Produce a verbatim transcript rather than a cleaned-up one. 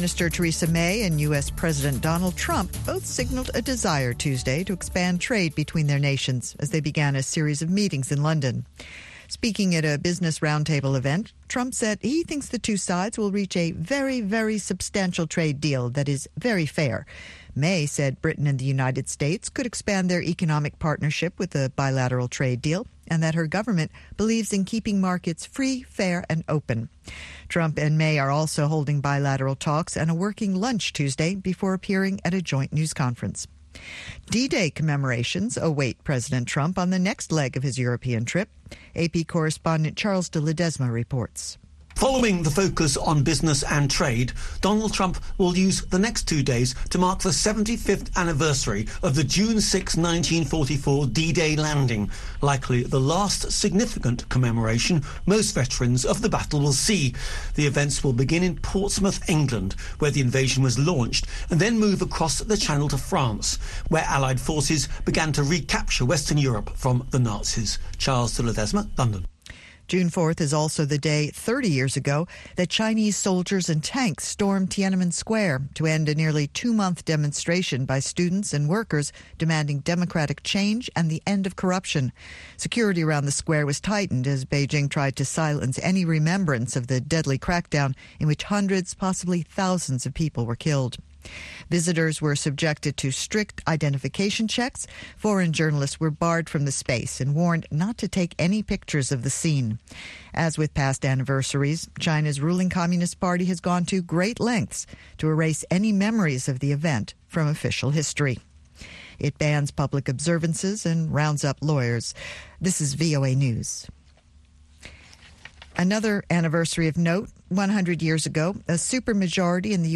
Minister Theresa May and U S President Donald Trump both signaled a desire Tuesday to expand trade between their nations as they began a series of meetings in London. Speaking at a business roundtable event, Trump said he thinks the two sides will reach a very, very substantial trade deal that is very fair. May said Britain and the United States could expand their economic partnership with a bilateral trade deal, and that her government believes in keeping markets free, fair, and open. Trump and May are also holding bilateral talks and a working lunch Tuesday before appearing at a joint news conference. D-Day commemorations await President Trump on the next leg of his European trip. A P correspondent Charles de Ledesma reports. Following the focus on business and trade, Donald Trump will use the next two days to mark the seventy-fifth anniversary of the June sixth, nineteen forty-four D-Day landing, likely the last significant commemoration most veterans of the battle will see. The events will begin in Portsmouth, England, where the invasion was launched, and then move across the Channel to France, where Allied forces began to recapture Western Europe from the Nazis. Charles de Ledesma, London. June fourth is also the day thirty years ago that Chinese soldiers and tanks stormed Tiananmen Square to end a nearly two-month demonstration by students and workers demanding democratic change and the end of corruption. Security around the square was tightened as Beijing tried to silence any remembrance of the deadly crackdown in which hundreds, possibly thousands of people were killed. Visitors were subjected to strict identification checks. Foreign journalists were barred from the space and warned not to take any pictures of the scene. As with past anniversaries, China's ruling Communist Party has gone to great lengths to erase any memories of the event from official history. It bans public observances and rounds up lawyers. This is V O A News. Another anniversary of note, one hundred years ago, a supermajority in the